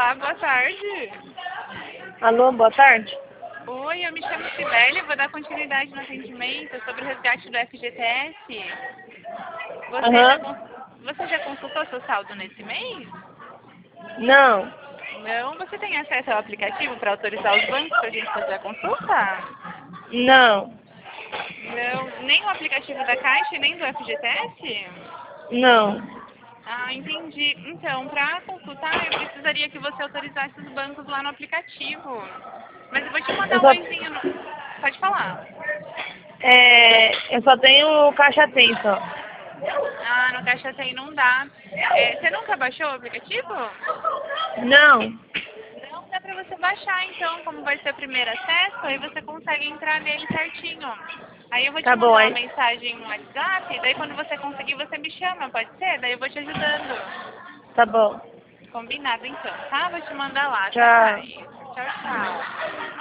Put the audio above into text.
Olá, boa tarde. Alô, boa tarde. Oi, eu me chamo Sibeli, vou dar continuidade no atendimento sobre o resgate do FGTS. Você já consultou seu saldo nesse mês? Não, Não? Você tem acesso ao aplicativo para autorizar os bancos para a gente fazer a consulta? não, Não, nem o aplicativo da Caixa e nem do FGTS? não. Ah, entendi. Então, para consultar, eu precisaria que você autorizasse os bancos lá no aplicativo. Mas eu vou te mandar Eu um só, oizinho. Pode falar. eu só tenho caixa tem só. Ah, no Caixa Tem não dá. Você nunca baixou o aplicativo? Não, Não, dá pra você baixar então, como vai ser o primeiro acesso, aí você consegue entrar nele certinho. Aí eu vou te tá bom mandar uma aí. mensagem no WhatsApp, daí quando você conseguir você me chama, pode ser? Daí eu vou te ajudando. Tá bom. Combinado então, tá? Vou te mandar lá, até Tchau. mais. Tchau, tchau.